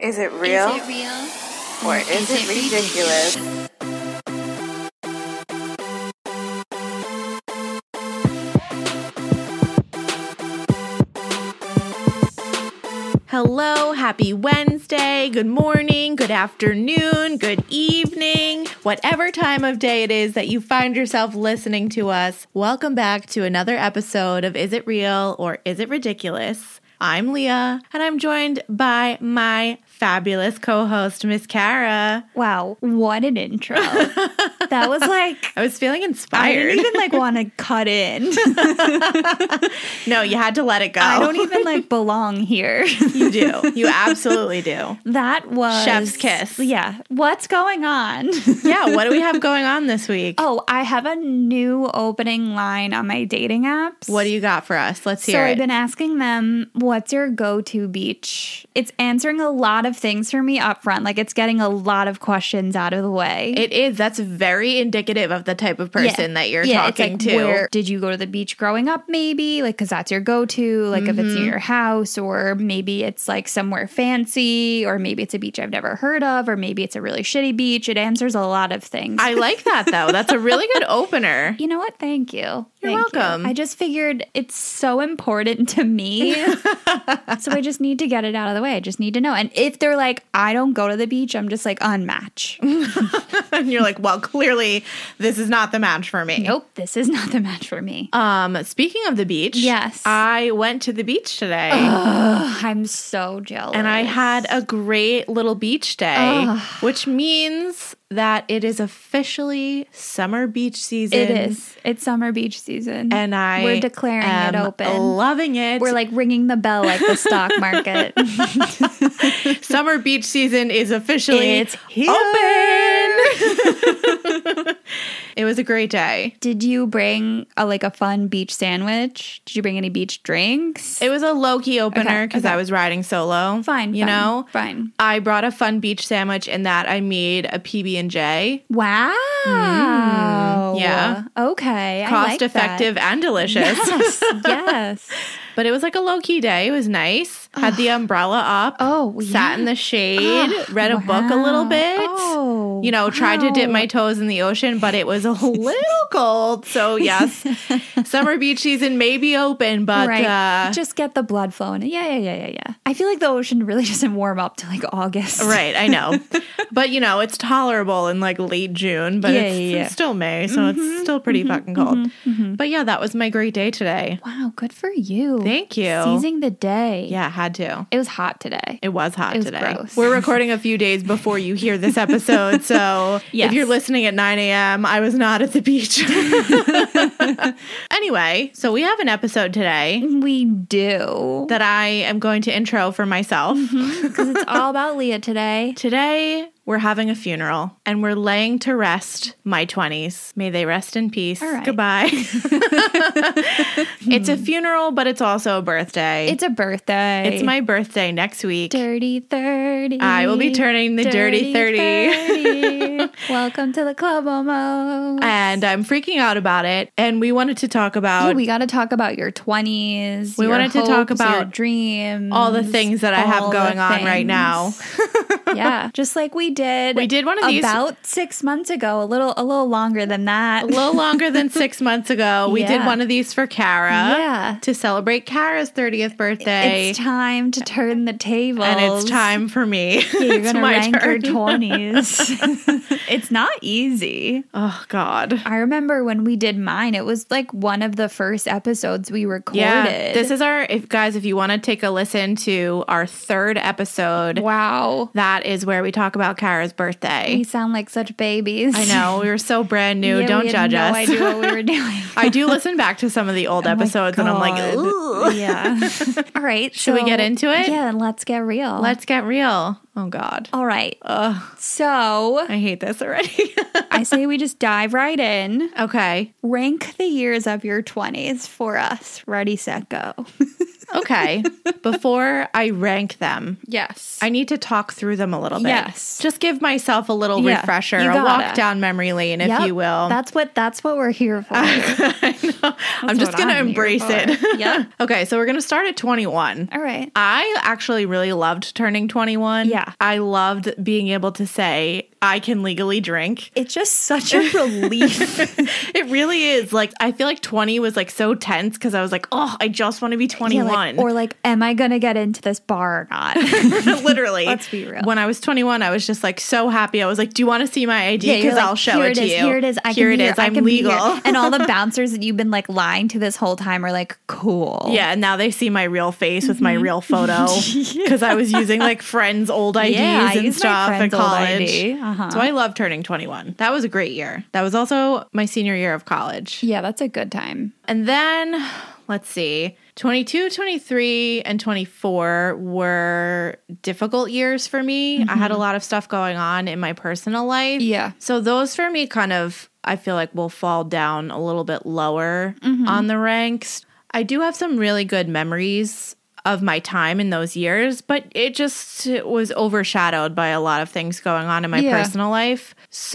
Is it real? Is it real? Or is it ridiculous? Hello, happy Wednesday, good morning, good afternoon, good evening, whatever time of day it is that you find yourself listening to us. Welcome back to another episode of Is It Real or Is It Ridiculous? I'm Leah, and I'm joined by my fabulous co-host, Miss Kara. Wow, what an intro. That was like... I was feeling I inspired. didn't even want to cut in. No, you had to let it go. I don't even belong here. You do. You absolutely do. That was... Chef's kiss. Yeah. What's going on? Yeah, what do we have going on this week? Oh, I have a new opening line on my dating apps. What do you got for us? Let's So hear I've it. been asking them, what's your go-to beach? It's answering a lot of things for me up front. It's getting a lot of questions out of the way. It is. That's very indicative of the type of person that you're talking it's to. Where did you go to the beach growing up, maybe? Because that's your go-to. If it's near your house, or maybe it's somewhere fancy, or maybe it's a beach I've never heard of, or maybe it's a really shitty beach. It answers a lot of things. I like that, though. That's a really good opener. You know what? Thank you. You're Thank welcome. you. I just figured it's so important to me. So I just need to get it out of the way. I just need to know. And if they're like, I don't go to the beach, I'm just unmatch. And you're like, well, clearly this is not the match for me. Nope, this is not the match for me. Speaking of the beach, Yes. I went to the beach today. I'm so jealous. And I had a great little beach day, which means that it is officially summer beach season. It is. It's summer beach season. And we're declaring it open. Loving it. We're ringing the bell like the stock market. Summer beach season is officially It's here. open. It was a great day. Did you bring a fun beach sandwich? Did you bring any beach drinks? It was a low-key opener because okay. I was riding solo. Fine. Fine. I brought a fun beach sandwich in that I made a PB&J. Wow. Yeah. Okay. Cost effective and delicious. Yes. But it was a low-key day. It was nice. Had the umbrella up. Oh, Sat in the shade. Read a book a little bit. Oh, Tried to dip my toes in the ocean, but it was a little cold. So, yes, summer beach season may be open, but... Right. Just get the blood flowing. Yeah. I feel like the ocean really doesn't warm up till August. Right, I know. But, it's tolerable in late June, but it's still May, so it's still pretty fucking cold. But yeah, that was my great day today. Wow, good for you. Thank you. Seizing the day. Yeah, had to. It was hot today. It was hot It was today. gross. We're recording a few days before you hear this episode, so Yes. if you're listening at 9 a.m., I was not at the beach. Anyway, so we have an episode today We do. that I am going to intro for myself. Because it's all about Leah today. Today, we're having a funeral, and we're laying to rest my 20s. May they rest in peace. All right. Goodbye. It's a funeral, but it's also a birthday. It's a birthday. It's my birthday next week. Dirty 30. I will be turning the dirty 30. Welcome to the club almost. And I'm freaking out about it. And we wanted to talk about we got to talk about your 20s. We your wanted to talk hopes, your about dreams. all the things that I have all going the on right things. now. Yeah, just like we did. We did one of these about 6 months ago. A little longer than that. a little longer than 6 months ago. We did Yeah. one of these for Kara. Yeah. To celebrate Kara's 30th birthday. It's time to turn the tables. And it's time for me. Yeah, you're It's going to my rank your turn. 20s. It's not easy. Oh, God. I remember when we did mine, it was one of the first episodes we recorded. Yeah, this is if you want to take a listen to our third episode, Wow. that is where we talk about Kara's birthday. We sound like such babies. I know, we were so brand new. Yeah, Don't we judge had us. no idea what we were doing. I do listen back to some of the old episodes and I'm like, God. ooh. Yeah. All right. Should we get into it? Yeah, let's get real. Let's get real. Oh, God. All right. Ugh, So I hate this already. I say we just dive right in. Okay. Rank the years of your 20s for us. Ready, set, go. Okay. Before I rank them, Yes. I need to talk through them a little bit. Yes. Just give myself a little Yeah, refresher, you a gotta. walk down memory lane, if Yep. you will. That's what we're here for. I know. I'm just what going to I'm here embrace for. it. Yep. Okay, so we're going to start at 21. All right. I actually really loved turning 21. Yeah. I loved being able to say, I can legally drink. It's just such a relief. It really is. Like, I feel like 20 was like so tense because I was like, oh, I just want to be 21. or like, am I going to get into this bar or not? Literally. Let's be real. When I was 21, I was just like so happy. I was like, do you want to see my ID? Yeah, you're Because like, I'll show here it to is, you. Here it is. Here it is. I'm legal. And all the bouncers that you've been like lying to this whole time are like, cool. Yeah, and now they see my real face with my real photo because I was using like friends' old IDs I and used my stuff at friend's old college. ID. Uh-huh. So I love turning 21. That was a great year. That was also my senior year of college. Yeah, that's a good time. And then, let's see, 22, 23, and 24 were difficult years for me. I had a lot of stuff going on in my personal life. Yeah. So those for me kind of, I feel like will fall down a little bit lower on the ranks. I do have some really good memories of my time in those years, but it just was overshadowed by a lot of things going on in my personal life.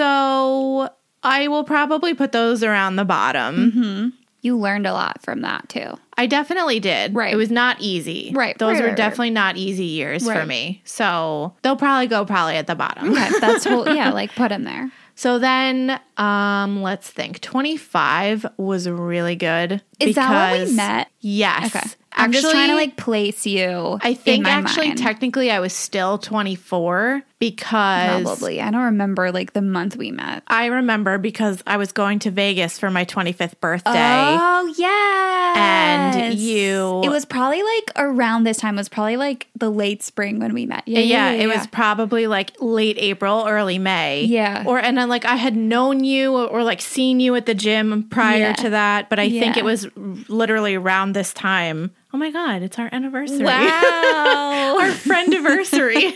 So I will probably put those around the bottom. You learned a lot from that too. I definitely did. Right. It was not easy. Right. Those Right, were right, definitely not easy years for Right. me. So they'll probably go at the bottom. Okay, that's like put him there. So then, let's think. 25 was really good. Is that when we because- met? Yes. Okay. I'm just trying to like place you. I think in my actually mind. technically I was still 24 because Probably. I don't remember like the month we met. I remember because I was going to Vegas for my 25th birthday. Oh, yes. And you- It was probably like around this time. It was probably like the late spring when we met. Yeah, it was probably like late April, early May. Yeah. And then like I had known you or like seen you at the gym prior Yeah. to that, but I think Yeah. it was literally around this time. Oh my God, it's our anniversary. Wow. Our friend-iversary.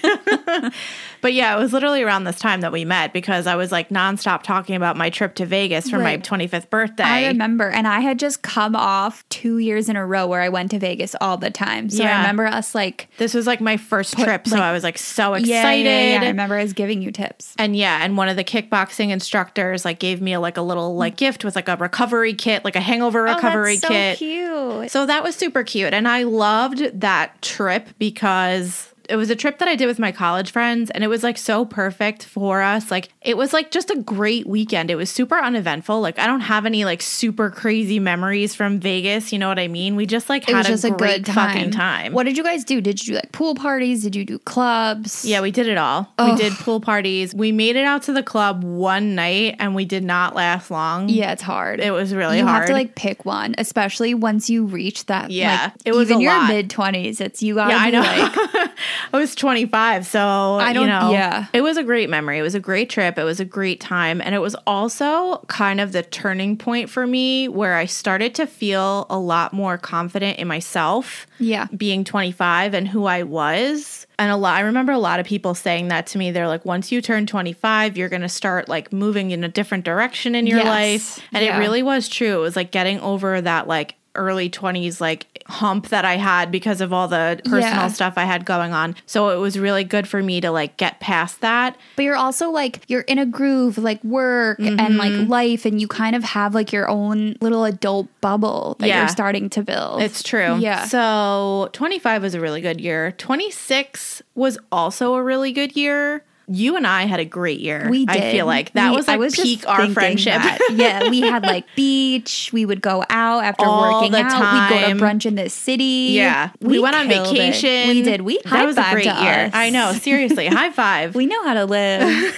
But yeah, it was literally around this time that we met because I was like nonstop talking about my trip to Vegas for my Right. 25th birthday. I remember. And I had just come off 2 years in a row where I went to Vegas all the time. So Yeah. I remember us like, This was like my first trip, so like- I was like so excited. yeah. I remember I was giving you tips. And one of the kickboxing instructors like gave me a little like gift with like a recovery kit, like a hangover recovery oh, kit. that's so cute. So that was super cute. And I loved that trip because it was a trip that I did with my college friends and it was like so perfect for us. Like it was like just a great weekend. It was super uneventful. Like I don't have any like super crazy memories from Vegas. You know what I mean? We just like It was had just a a great good fucking time. What did you guys do? Did you do like pool parties? Did you do clubs? Yeah, we did it all. We did pool parties. We made it out to the club one night and we did not last long. Yeah, it's hard. It was really you hard. have to like pick one, especially once you reach that. Yeah, like, it was even a your lot. mid-20s. It's you gotta Yeah, I be know. like, I was 25, so I don't- yeah. It was a great memory. It was a great trip. It was a great time, and it was also kind of the turning point for me where I started to feel a lot more confident in myself. Yeah. Being 25 and who I was. And I remember a lot of people saying that to me. They're like, once you turn 25, you're going to start like moving in a different direction in your Yes. life. And Yeah. it really was true. It was like getting over that like early 20s like hump that I had because of all the personal Yeah. stuff I had going on. So it was really good for me to like get past that. But you're also like, you're in a groove, like work and like life, and you kind of have like your own little adult bubble that Yeah. you're starting to build. It's true. Yeah. So 25 was a really good year. 26 was also a really good year. You and I had a great year. We did. I feel like that was I like just peak our thinking friendship. that. Yeah, we had like beach. We would go out after All working the out. We'd go time. to brunch in the city. Yeah. We went on killed it. vacation. We did. We That was a high-fived great to year. us. I know. Seriously. High five. We know how to live.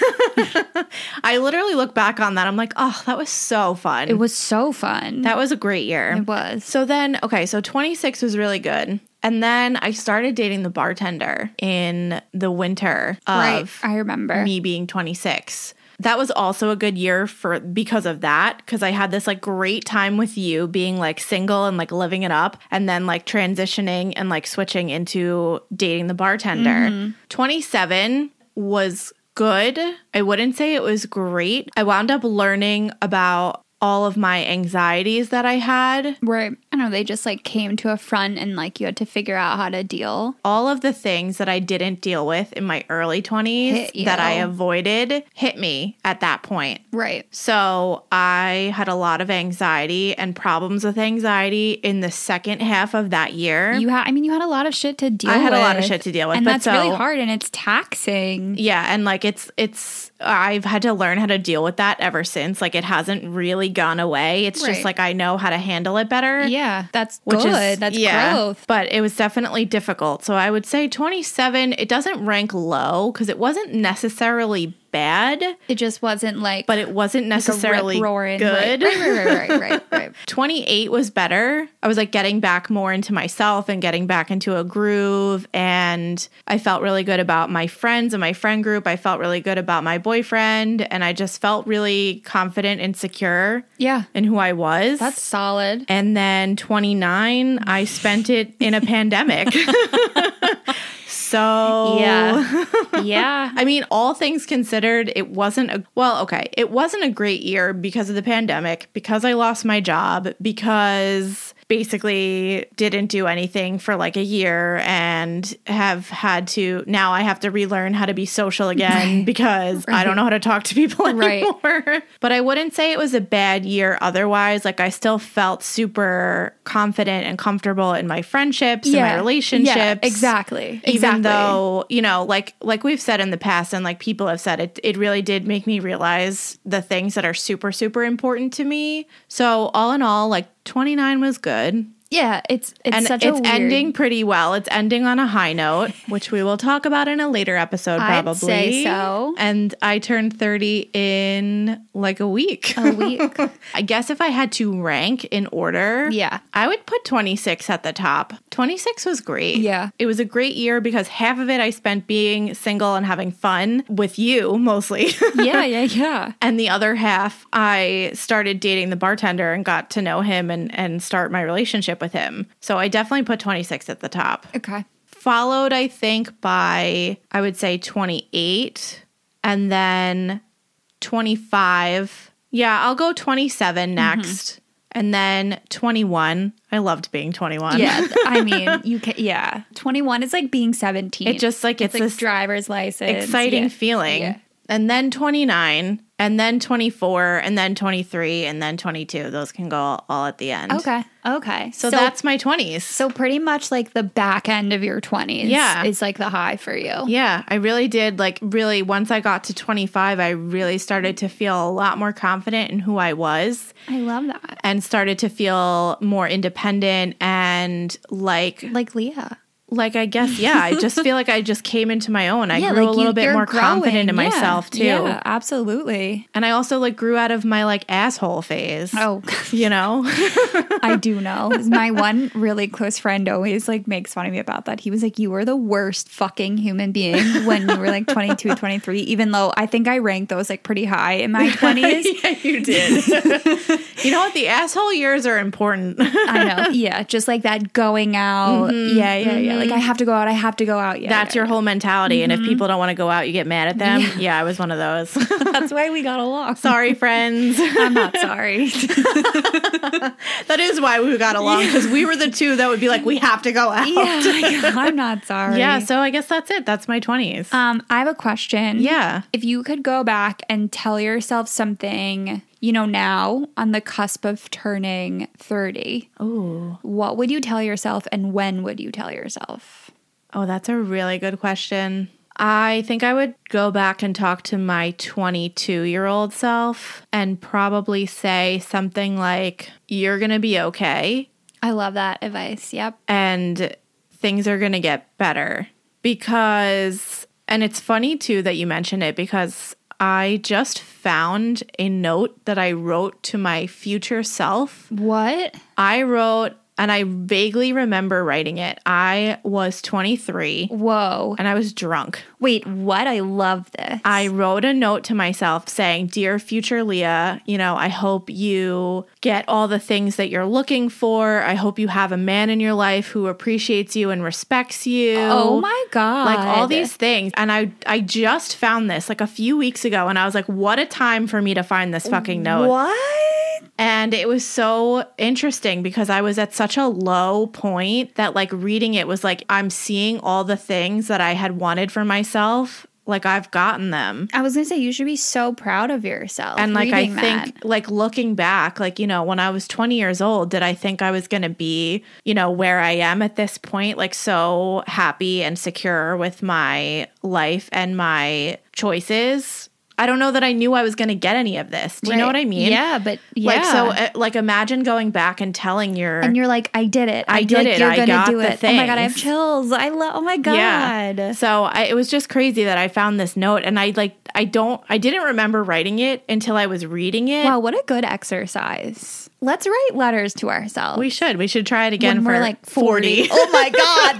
I literally look back on that. I'm like, oh, that was so fun. It was so fun. That was a great year. It was. So then, okay, so 26 was really good. And then I started dating the bartender in the winter Right. of I remember. me being 26. That was also a good year because of that, because I had this like great time with you being like single and like living it up, and then like transitioning and like switching into dating the bartender. 27 was good. I wouldn't say it was great. I wound up learning about all of my anxieties that I had. Right. And don't know, they just like came to a front and like you had to figure out how to deal? All of the things that I didn't deal with in my early 20s Hit you. that I avoided hit me at that point. Right. So I had a lot of anxiety and problems with anxiety in the second half of that year. You had a a lot of shit to deal with. I had a lot of shit to deal with. And but that's really hard and it's taxing. Yeah. And like I've had to learn how to deal with that ever since. Like it hasn't really gone away. It's just like I know how to handle it better. Yeah. That's good. That's growth. But it was definitely difficult. So I would say 27, it doesn't rank low because it wasn't necessarily bad. It just wasn't like, but it wasn't necessarily like good. Right. 28 was better. I was like getting back more into myself and getting back into a groove. And I felt really good about my friends and my friend group. I felt really good about my boyfriend. And I just felt really confident and secure in who I was. That's solid. And then 29, I spent it in a pandemic. So, yeah. I mean, all things considered, it wasn't it wasn't a great year because of the pandemic, because I lost my job, because basically didn't do anything for like a year and have had to, now I have to relearn how to be social again because I don't know how to talk to people anymore. But I wouldn't say it was a bad year otherwise. Like I still felt super confident and comfortable in my friendships and my relationships. Yeah, exactly. Even though, you know, like we've said in the past and like people have said, it really did make me realize the things that are super, super important to me. So all in all, like 29 was good. Yeah, it's ending pretty well. It's ending on a high note, which we will talk about in a later episode probably. I'd say so. And I turned 30 in like a week. I guess if I had to rank in order, I would put 26 at the top. 26 was great. Yeah. It was a great year because half of it I spent being single and having fun with you mostly. Yeah. And the other half I started dating the bartender and got to know him and start my relationship with him. So I definitely put 26 at the top. Okay. Followed, I think, by, I would say 28 and then 25. Yeah, I'll go 27 next. And then 21. I loved being 21. Yeah, I mean, you can. Yeah, 21 is like being 17. It just like it's like this driver's license, exciting feeling. Yeah. And then 29, and then 24, and then 23, and then 22. Those can go all at the end. Okay. So that's my 20s. So pretty much like the back end of your 20s is like the high for you. Yeah, I really did. Like really, once I got to 25, I really started to feel a lot more confident in who I was. I love that. And started to feel more independent and like Leah. Like, I guess, I just feel like I just came into my own. I grew a little bit more confident in myself, too. Yeah, absolutely. And I also, like, grew out of my, like, asshole phase. Oh. You know? I do know. My one really close friend always, like, makes fun of me about that. He was like, you were the worst fucking human being when you were, like, 22, 23, even though I think I ranked those, like, pretty high in my 20s. Yeah, you did. You know what? The asshole years are important. I know. Yeah, just, like, that going out. Yeah. Like, I have to go out. Yeah. That's your whole mentality. And if people don't want to go out, you get mad at them. Yeah, I was one of those. That's why we got along. Sorry, friends. I'm not sorry. That is why we got along, because we were the two that would be like, we have to go out. Yeah, I'm not sorry. Yeah, so I guess that's it. That's my 20s. I have a question. Yeah. If you could go back and tell yourself something, you know, now on the cusp of turning 30, what would you tell yourself and when would you tell yourself? Oh, that's a really good question. I think I would go back and talk to my 22-year-old self and probably say something like, you're going to be okay. I love that advice. Yep. And things are going to get better. Because, and it's funny too that you mentioned it, because I just found a note that I wrote to my future self. What? I wrote, and I vaguely remember writing it. I was 23. Whoa. And I was drunk. Wait, what? I love this. I wrote a note to myself saying, dear future Leah, you know, I hope you get all the things that you're looking for. I hope you have a man in your life who appreciates you and respects you. Oh my God. Like all these things. And I just found this like a few weeks ago and I was like, what a time for me to find this fucking note. What? And it was so interesting because I was at such a low point that like reading it was like I'm seeing all the things that I had wanted for myself. Like I've gotten them. I was going to say, you should be so proud of yourself. And like, I reading that. think like looking back, like, you know, when I was 20 years old, did I think I was going to be, you know, where I am at this point, like so happy and secure with my life and my choices? I don't know that I knew I was going to get any of this. Do you know what I mean? Yeah, but yeah. Like, so like imagine going back and telling and you're like, I did it. I did it. You're I going to got do the it. Oh my God, I have things. chills. Oh my God. Yeah. So it was just crazy that I found this note and I didn't remember writing it until I was reading it. Wow, what a good exercise. Let's write letters to ourselves. We should try it again when for we're like 40. Oh my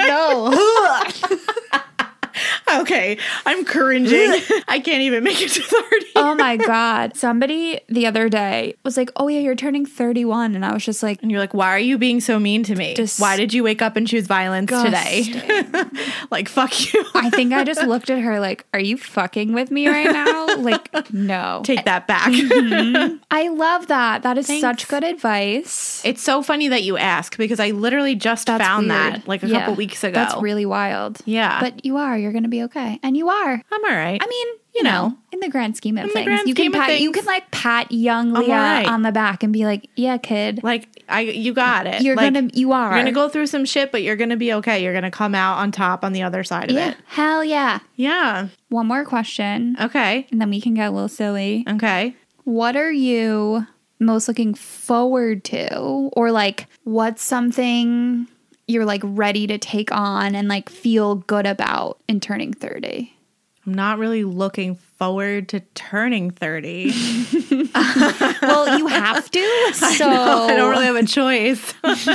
God, no. Okay, I'm cringing. I can't even make it to 30. Oh my God. Somebody the other day was like, oh yeah, you're turning 31. And I was just like, And you're like, why are you being so mean to me? Why did you wake up and choose violence today? Like, fuck you. I think I just looked at her like, are you fucking with me right now? Like, no. Take that back. I love that. That is Thanks. such good advice. It's so funny that you ask because I literally just found weird. that like a couple weeks ago. That's really wild. Yeah. But you're going to be okay. And you are. I'm all right. I mean, you know, in the grand scheme of In the things, grand you can scheme of pat, you things. can like pat young I'm Leah all right. on the back and be like, yeah, kid. Like, you got it. You are. You're gonna go through some shit, but you're gonna be okay. You're gonna come out on top on the other side of Yeah. it. Hell yeah. Yeah. One more question. Okay. And then we can get a little silly. Okay. What are you most looking forward to? Or like, what's something you're like ready to take on and like feel good about in turning 30? I'm not really looking forward to turning 30. Well, you have to. So I don't really have a choice.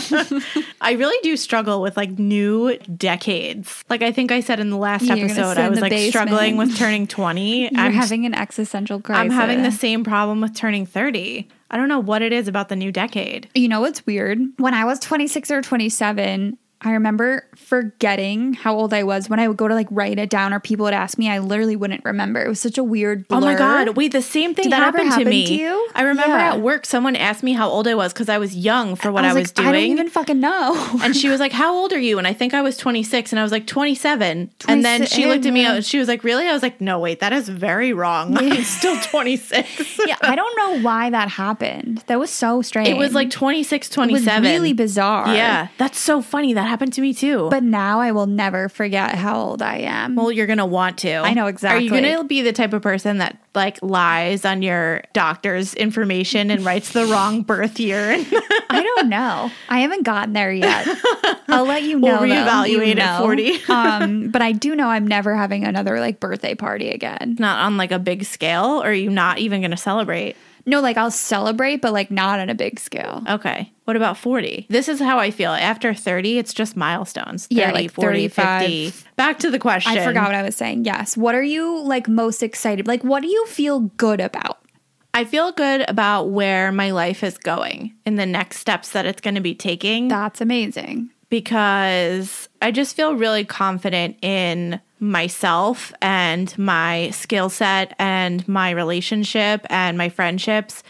I really do struggle with like new decades. Like I think I said in the last You're gonna episode, sit I in was the like basement. struggling with turning 20. You're having an existential crisis. I'm having the same problem with turning 30. I don't know what it is about the new decade. You know what's weird? When I was 26 or 27, I remember forgetting how old I was when I would go to like write it down or people would ask me. I literally wouldn't remember. It was such a weird blur. Oh my God. Wait, the same thing Did that ever happened to happen me. to you? I remember Yeah. at work, someone asked me how old I was because I was young for what I was like, doing. I don't even fucking know. And she was like, how old are you? And I think I was 26 and I was like 27. And then she looked at me and she was like, really? I was like, no, wait, that is very wrong. I'm still 26. Yeah, I don't know why that happened. That was so strange. It was like 26, It was 27. really bizarre. Yeah, that's so funny. That happened to me too. But now I will never forget how old I am. Well, you're going to want to. I know exactly. Are you going to be the type of person that like lies on your doctor's information and writes the wrong birth year? I don't know. I haven't gotten there yet. I'll let you know. We'll reevaluate though. at 40. But I do know I'm never having another like birthday party again. Not on like a big scale, or are you not even going to celebrate? No, like I'll celebrate, but like not on a big scale. Okay. What about 40? This is how I feel. After 30, it's just milestones. 30, Yeah, like 40, 35. 50. Back to the question. I forgot what I was saying. Yes. What are you like most excited? Like, what do you feel good about? I feel good about where my life is going and the next steps that it's going to be taking. That's amazing. Because I just feel really confident in myself and my skill set and my relationship and my friendships.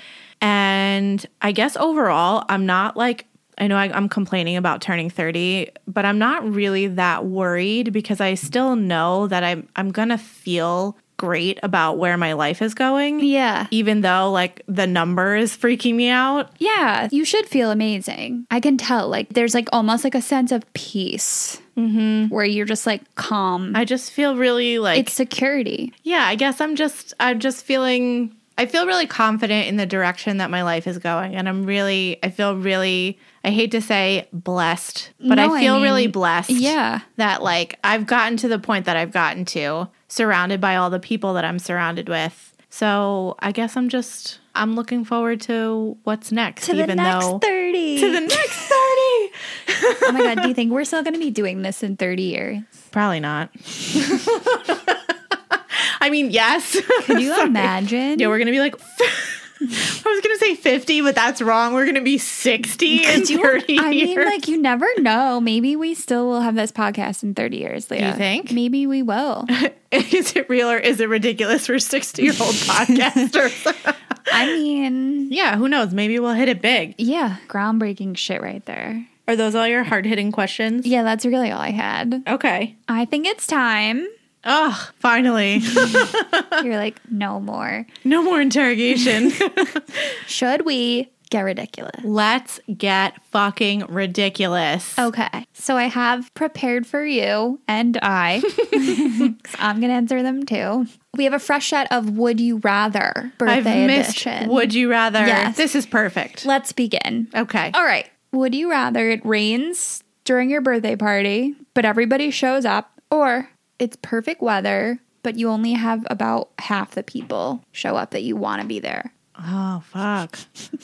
And I guess overall, I'm not like, I know I'm complaining about turning 30, but I'm not really that worried because I still know that I'm going to feel great about where my life is going. Yeah. Even though like the number is freaking me out. Yeah. You should feel amazing. I can tell. Like, there's like almost like a sense of peace where you're just like calm. I just feel really like It's security. yeah, I guess I'm just feeling I feel really confident in the direction that my life is going. And I feel really, I hate to say blessed, but No, I feel I mean, really blessed. yeah. That like I've gotten to the point that I've gotten to, surrounded by all the people that I'm surrounded with. So I guess I'm looking forward to what's next. To the even next though 30. to the next 30. Oh my God. Do you think we're still going to be doing this in 30 years? Probably not. I mean, yes. Can you imagine? Yeah, we're going to be like, I was going to say 50, but that's wrong. We're going to be 60 in 30 I mean, years. like, you never know. Maybe we still will have this podcast in 30 years, Leah. You think? Maybe we will. Is it real or is it ridiculous for 60-year-old podcasters? I mean, Yeah, who knows? Maybe we'll hit it big. yeah, groundbreaking shit right there. Are those all your hard-hitting questions? Yeah, that's really all I had. Okay. I think it's time. Oh, finally. You're like, no more. No more interrogation. Should we get ridiculous? Let's get fucking ridiculous. Okay, so I have prepared for you and I, 'cause I'm going to answer them too. We have a fresh set of Would You Rather birthday I've missed edition. Would You Rather. Yes. This is perfect. Let's begin. Okay. All right. Would you rather it rains during your birthday party, but everybody shows up, or it's perfect weather, but you only have about half the people show up that you want to be there? Oh, fuck.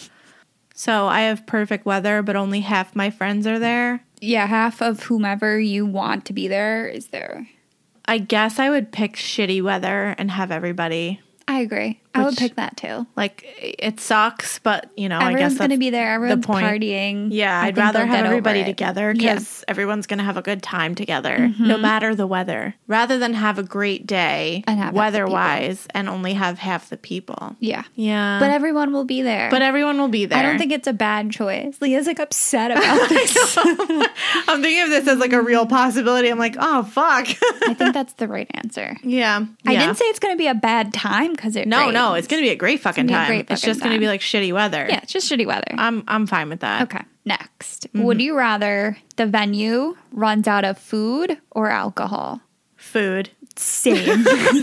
So I have perfect weather, but only half my friends are there. Yeah, half of whomever you want to be there is there. I guess I would pick shitty weather and have everybody. I agree. I would Which- pick that too. Like, it sucks, but, you know, I guess Everyone's going to that's be there. Everyone's point. partying. Yeah, I I'd think rather they'll have get over everybody it. together Yeah. because everyone's going to have a good time together, no matter the weather, rather than have a great day And have half the weather-wise and only have half the people. Yeah. Yeah. But everyone will be there. But everyone will be there. I don't think it's a bad choice. Leah's like upset about this. I'm thinking of this as like a real possibility. I'm like, oh, fuck. I think that's the right answer. yeah. I Yeah. didn't say it's going to be a bad time because it No, rains. no, it's going to be a great fucking gonna be a time. great It's fucking just going to time. be like shitty weather. Yeah, it's just shitty weather. I'm fine with that. Okay, next. Would you rather the venue runs out of food or alcohol? Food. Same.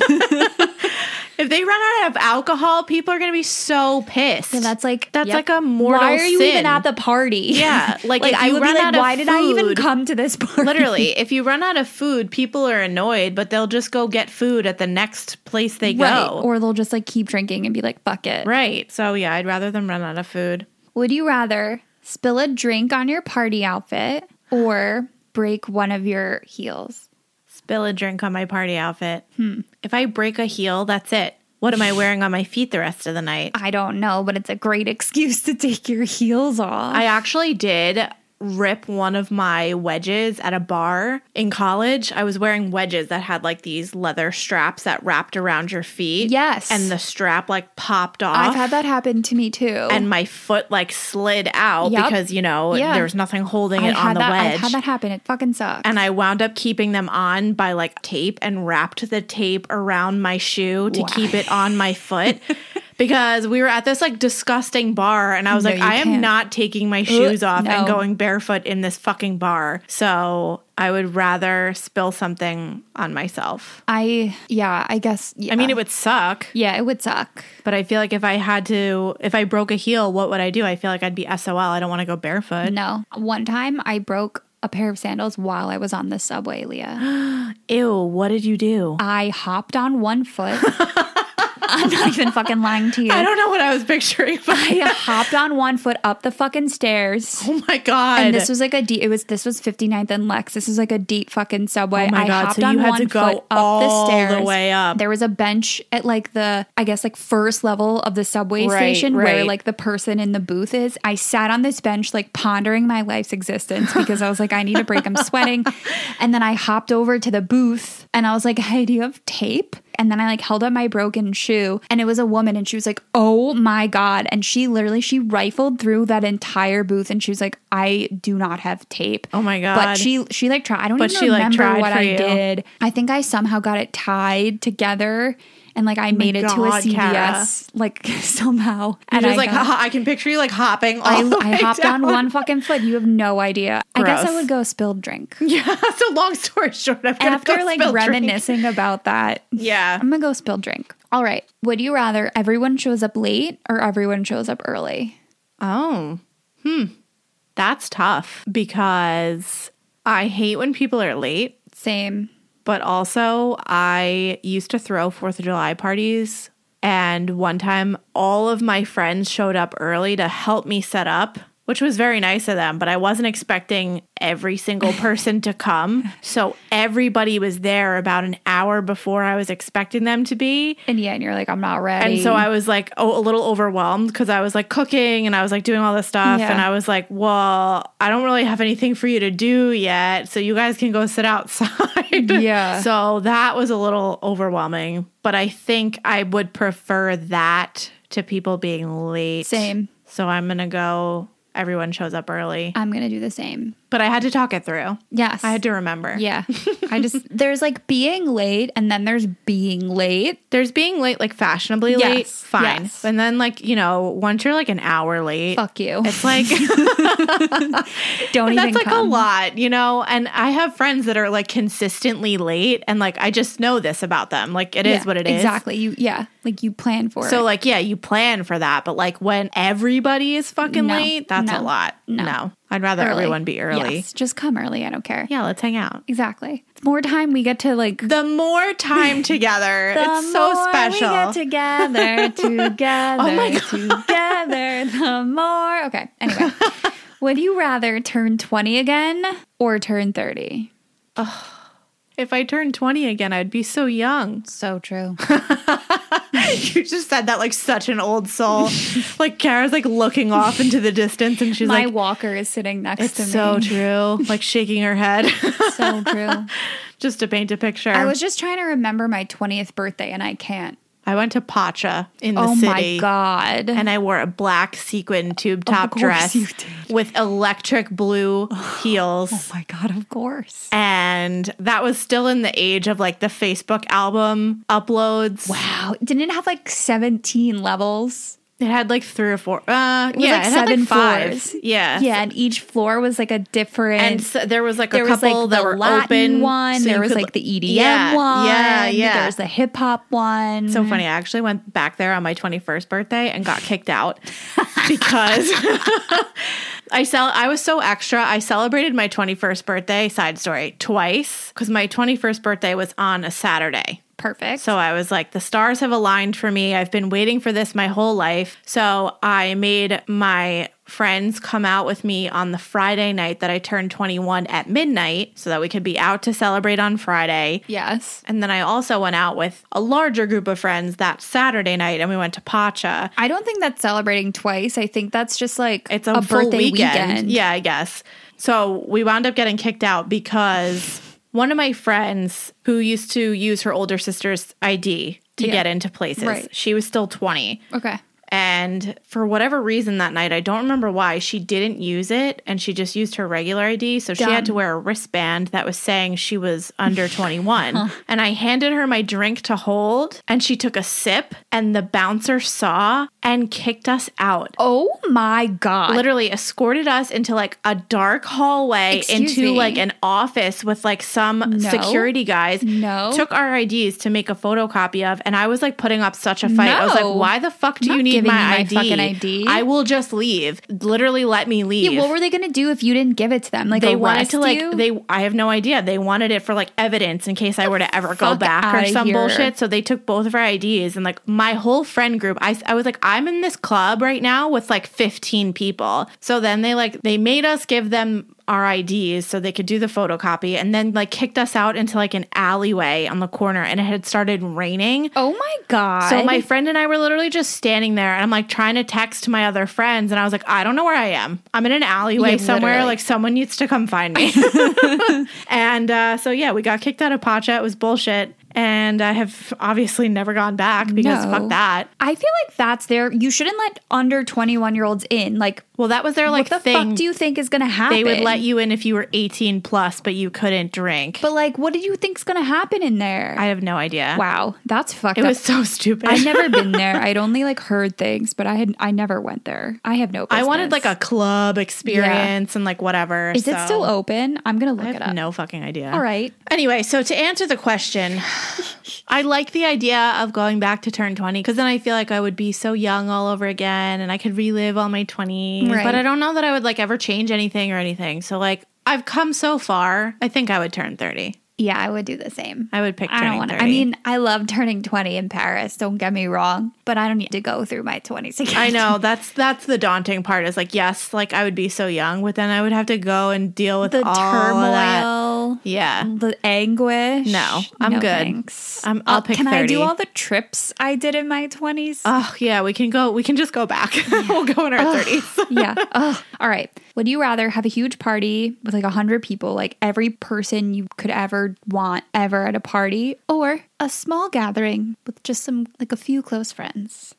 If they run out of alcohol, people are going to be so pissed. So that's like That's yep. like a mortal Why are you sin. even at the party? Yeah, like, if I you would be run like, out of why did I even food- come to this party? Literally, if you run out of food, people are annoyed, but they'll just go get food at the next place they Right. go. Or they'll just like keep drinking and be like, fuck it. Right. So yeah, I'd rather them run out of food. Would you rather spill a drink on your party outfit or break one of your heels? Spill a drink on my party outfit. If I break a heel, that's it. What am I wearing on my feet the rest of the night? I don't know, but it's a great excuse to take your heels off. I actually did rip one of my wedges at a bar in college. I was wearing wedges that had like these leather straps that wrapped around your feet. Yes. And the strap like popped off. I've had that happen to me too. And my foot like slid out Yep. because, you know, Yeah. there was nothing holding I it on had the that, wedge. I've had that happen. It fucking sucks. And I wound up keeping them on by like tape and wrapped the tape around my shoe to Wow. keep it on my foot. Because we were at this like disgusting bar and I was No, like, you I am can't. not taking my shoes off no. and going barefoot in this fucking bar. So I would rather spill something on myself. I guess. Yeah. I mean, it would suck, Yeah, it would suck. but I feel like if I broke a heel, what would I do? I feel like I'd be SOL. I don't want to go barefoot. No. One time I broke a pair of sandals while I was on the subway, Leah. Ew, what did you do? I hopped on one foot. I'm not even fucking lying to you. I don't know what I was picturing. But I hopped on one foot up the fucking stairs. oh my God. And this was like this was 59th and Lex. This was like a deep fucking subway. Oh my I God, hopped so on you had one to go foot up all the stairs. the way up. There was a bench at like the, I guess like first level of the subway Right, station where right. like the person in the booth is. I sat on this bench like pondering my life's existence because I was like, I need a break. I'm sweating. And then I hopped over to the booth and I was like, hey, do you have tape? And then I like held up my broken shoe and it was a woman and she was like, oh my God. And she rifled through that entire booth and she was like, I do not have tape. Oh my God. But she like tried. I don't But even she, like, remember tried what for I you. did. I think I somehow got it tied together and like I made it to a God, CVS like somehow. And just I like, got- I can picture you like hopping all the way I hopped down. on one fucking foot. You have no idea. I guess I Gross. would go spilled drink. Yeah, so long story short, I'm gonna After go like spill drink. reminiscing about that, Yeah. I'm gonna go spill drink. All right. Would you rather everyone shows up late or everyone shows up early? Oh. That's tough because I hate when people are late, Same. but also I used to throw 4th of July parties. And one time all of my friends showed up early to help me set up, which was very nice of them, but I wasn't expecting every single person to come. So everybody was there about an hour before I was expecting them to be. And yeah, and you're like, I'm not ready. And so I was like, a little overwhelmed because I was like cooking and I was like doing all this stuff. Yeah. And I was like, well, I don't really have anything for you to do yet. So you guys can go sit outside. Yeah. So that was a little overwhelming. But I think I would prefer that to people being late. Same. So I'm going to go everyone shows up early. I'm going to do the same. But I had to talk it through. Yes. I had to remember. Yeah. There's like being late and then there's being late. There's being late, like fashionably Yes, late. Fine. yes. And then like, once you're like an hour late. Fuck you. It's like, Don't even that's like come. a lot, and I have friends that are like consistently late and like, I just know this about them. Like it is what it is. Exactly. You plan for it. So like, yeah, you plan for that. But like when everybody is fucking No, late, that's a no, lot. no. I'd rather Early. everyone be early. Yes, just come early. I don't care. Yeah, let's hang out. Exactly. The more time we get to like. The more time together, it's so special. We get together, together, Oh my God. together. The more. Okay. Anyway, would you rather turn 20 again or turn 30? If I turned 20 again, I'd be so young. So true. You just said that like such an old soul. Like Kara's like looking off into the distance and she's My like, walker is sitting next to it's me. so true. Like shaking her head. So true. Just to paint a picture. I was just trying to remember my 20th birthday and I can't. I went to Pacha in the Oh city. my God. And I wore a black sequin tube top course dress you did. with electric blue heels. Oh my God, of course. And that was still in the age of like the Facebook album uploads. Wow. Didn't it have like 17 levels? It had like 3 or 4. It was it had 7 5. floors. Yeah. Yeah, and each floor was like a different. And so there was like there a was couple like that the were Latin open. one. so There you was could- like the EDM yeah, one. Yeah. There was the hip hop one. So funny. I actually went back there on my 21st birthday and got kicked out because I was so extra. I celebrated my 21st birthday, side story, twice because my 21st birthday was on a Saturday. Perfect. So I was like, the stars have aligned for me. I've been waiting for this my whole life. So I made my friends come out with me on the Friday night that I turned 21 at midnight so that we could be out to celebrate on Friday. yes. And then I also went out with a larger group of friends that Saturday night and we went to Pacha. I don't think that's celebrating twice. I think that's just like It's a full birthday weekend. Yeah, I guess. So we wound up getting kicked out because one of my friends who used to use her older sister's ID to Yeah. get into places, Right. she was still 20. Okay. And for whatever reason that night, I don't remember why, she didn't use it and she just used her regular ID. So she had to Dumb. wear a wristband that was saying she was under 21. And I handed her my drink to hold and she took a sip and the bouncer saw and kicked us out. Oh my God. Literally escorted us into like a dark hallway Excuse into me? like an office with like some No. security guys. No. Took our IDs to make a photocopy of. And I was like putting up such a fight. I was No. like, why the fuck do I'm you not need giving my you my ID? fucking ID. I will just leave. Literally let me leave. Yeah, what were they going to do if you didn't give it to them? Like They wanted arrest to like you? I have no idea. They wanted it for like evidence in case I were to ever go fuck back or outta some here. bullshit. So they took both of our IDs and like my whole friend group. I was like, I'm in this club right now with like 15 people. So then they made us give them our IDs so they could do the photocopy and then like kicked us out into like an alleyway on the corner and it had started raining. Oh my God. So my friend and I were literally just standing there and I'm like trying to text my other friends and I was like, I don't know where I am. I'm in an alleyway Yeah, somewhere. literally. Like someone needs to come find me. And so yeah, we got kicked out of Pacha. It was bullshit. And I have obviously never gone back because No. fuck that. I feel like that's their. You shouldn't let under 21-year-olds in. Like, Well, that was their like what the thing. fuck do you think is going to happen? They would let you in if you were 18 plus, but you couldn't drink. But like, what did you think's going to happen in there? I have no idea. Wow, that's fucked It up. was so stupid. I'd never been there. I'd only like heard things, but I never went there. I have no business. I wanted like a club experience and like whatever. Is it so still open? I'm going to I look it have up. no fucking idea. All right. Anyway, so to answer the question, I like the idea of going back to turn 20 because then I feel like I would be so young all over again and I could relive all my 20s. Right. But I don't know that I would like ever change anything or anything. So like I've come so far. I think I would turn 30. Yeah, I would do the same. I would pick I turning don't want to. 30. I mean, I love turning 20 in Paris. Don't get me wrong, but I don't need to go through my 20s again. I know that's the daunting part is like, yes, like I would be so young, but then I would have to go and deal with the all of that. turmoil, Yeah. the anguish. No, I'm good. Thanks. I'll pick Can 30. I do all the trips I did in my 20s? Oh yeah, we can just go back. We'll go in our 30s. Yeah. Ugh. All right. Would you rather have a huge party with like 100 people, like every person you could ever want ever at a party, or a small gathering with just a few close friends?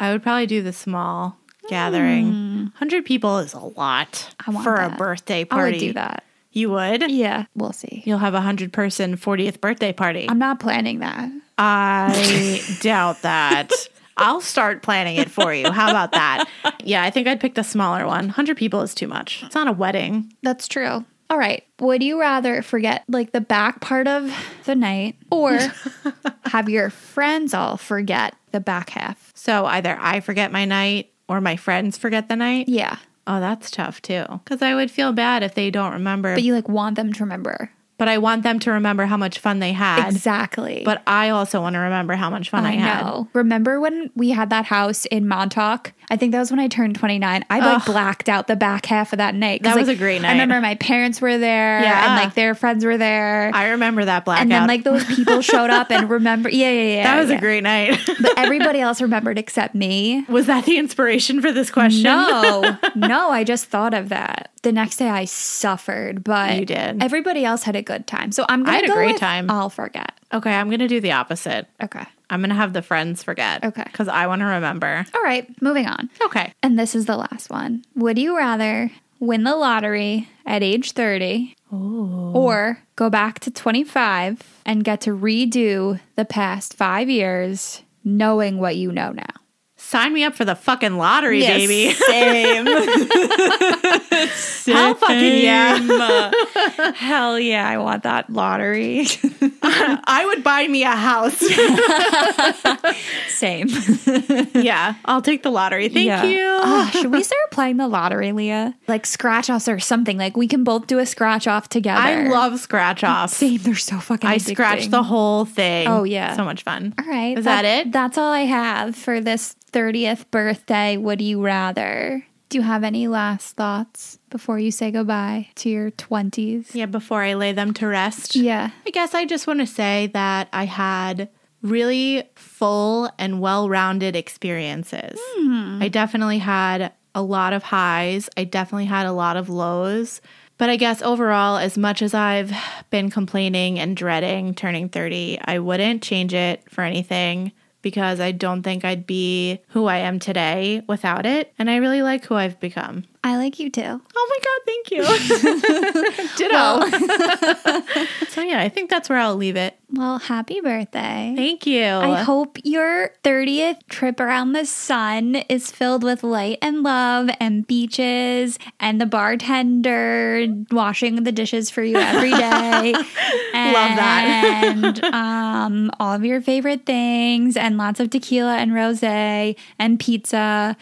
I would probably do the small gathering. 100 people is a lot I want for that. a birthday I party. would do that. You would? Yeah, we'll see. You'll have a 100-person 40th birthday party. I'm not planning that. I doubt that. I'll start planning it for you. How about that? Yeah, I think I'd pick the smaller one. 100 people is too much. It's not a wedding. That's true. All right. Would you rather forget like the back part of the night or have your friends all forget the back half? So either I forget my night or my friends forget the night. Yeah. Oh, that's tough too. Because I would feel bad if they don't remember. But you like want them to remember. But I want them to remember how much fun they had. Exactly. But I also want to remember how much fun I had. know. Remember when we had that house in Montauk? I think that was when I turned 29. I like blacked out the back half of that night. That was like, a great night. I remember my parents were there and like their friends were there. I remember that blackout. And then like those people showed up and remember. Yeah. That was a great night. But everybody else remembered except me. Was that the inspiration for this question? No, I just thought of that. The next day I suffered, but You did. everybody else had a good time. So I'm I going to had a go great with time. I'll forget. Okay, I'm going to do the opposite. Okay. I'm going to have the friends forget. Okay. Because I want to remember. All right, moving on. Okay. And this is the last one. Would you rather win the lottery at age 30 or go back to 25 and get to redo the past 5 years knowing what you know now? Sign me up for the fucking lottery, baby. Same. Hell fucking yeah. Hell yeah, I want that lottery. I would buy me a house. Same. Yeah, I'll take the lottery. Thank you. Should we start playing the lottery, Leah? Like scratch offs or something. Like we can both do a scratch off together. I love scratch offs. Same. They're so fucking I addicting. scratched the whole thing. Oh, yeah. So much fun. All right. Is that it? That's all I have for this 30th birthday. Would you rather? Do you have any last thoughts before you say goodbye to your 20s? Yeah, before I lay them to rest. Yeah. I guess I just want to say that I had really full and well-rounded experiences. I definitely had a lot of highs. I definitely had a lot of lows. But I guess overall, as much as I've been complaining and dreading turning 30, I wouldn't change it for anything because I don't think I'd be who I am today without it. And I really like who I've become. I like you too. Oh my God, thank you. Ditto. So yeah, I think that's where I'll leave it. Well, happy birthday. Thank you. I hope your 30th trip around the sun is filled with light and love and beaches and the bartender washing the dishes for you every day. And, Love that. And all of your favorite things and lots of tequila and rosé and pizza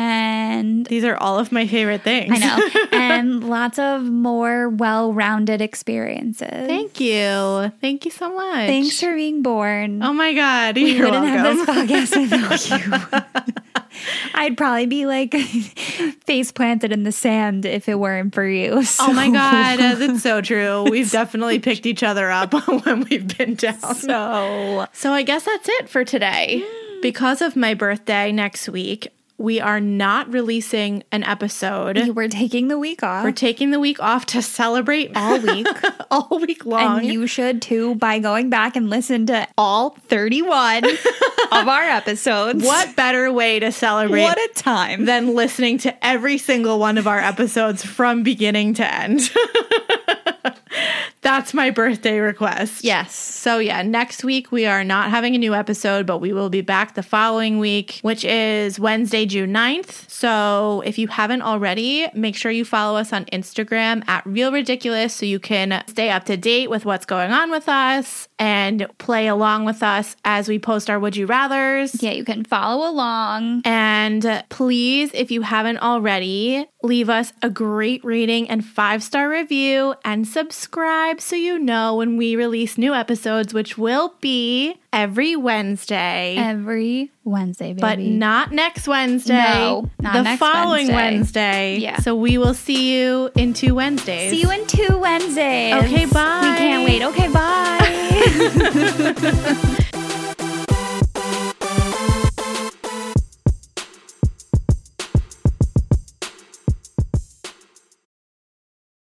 and These are all of my favorite things. I know. And lots of more well-rounded experiences. Thank you. Thank you so much. Thanks for being born. Oh my God. We You're wouldn't have welcome. this podcast without you. I'd probably be like face planted in the sand if it weren't for you. So. Oh my God. That's so true. We've definitely picked each other up when we've been down. So I guess that's it for today. Because of my birthday next week, we are not releasing an episode. We're taking the week off. We're taking the week off to celebrate all week. All week long. And you should too by going back and listen to all 31 of our episodes. What better way to celebrate What a time. than listening to every single one of our episodes from beginning to end? That's my birthday request. Yes. So yeah, next week we are not having a new episode, but we will be back the following week, which is Wednesday, June 9th. So if you haven't already, make sure you follow us on Instagram at Real Ridiculous so you can stay up to date with what's going on with us and play along with us as we post our Would You Rathers. Yeah, you can follow along. And please, if you haven't already, leave us a great rating and 5-star review and subscribe so you know when we release new episodes, which will be every Wednesday. Every Wednesday, baby. But not next Wednesday. No, not the next following Wednesday. Wednesday. Yeah. So we will see you in 2 Wednesdays. See you in 2 Wednesdays. Okay, bye. We can't wait. Okay, bye.